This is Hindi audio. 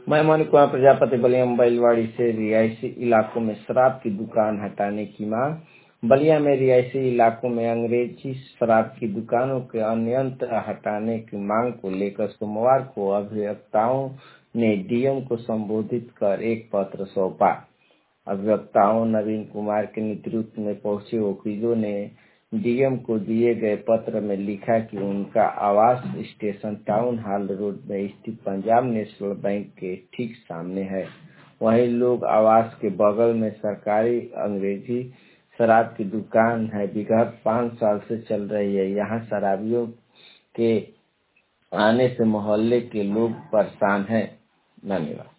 मैं मनु कुमार प्रजापति बलिया बैलवाड़ी से रिहायशी इलाकों में शराब की दुकान हटाने की मांग। बलिया में रिहायशी इलाकों में अंग्रेजी शराब की दुकानों के अन्यंत्र हटाने की मांग को लेकर सोमवार को अभियंताओं ने डीएम को संबोधित कर एक पत्र सौंपा। अभियंताओं नवीन कुमार के नेतृत्व में पहुंचे वकीलों ने डीएम को दिए गए पत्र में लिखा कि उनका आवास स्टेशन टाउन हॉल रोड में स्थित पंजाब नेशनल बैंक के ठीक सामने है। वहीं लोग आवास के बगल में सरकारी अंग्रेजी शराब की दुकान है। विगत 5 साल से चल रही है। यहाँ शराबियों के आने से मोहल्ले के लोग परेशान हैं। धन्यवाद।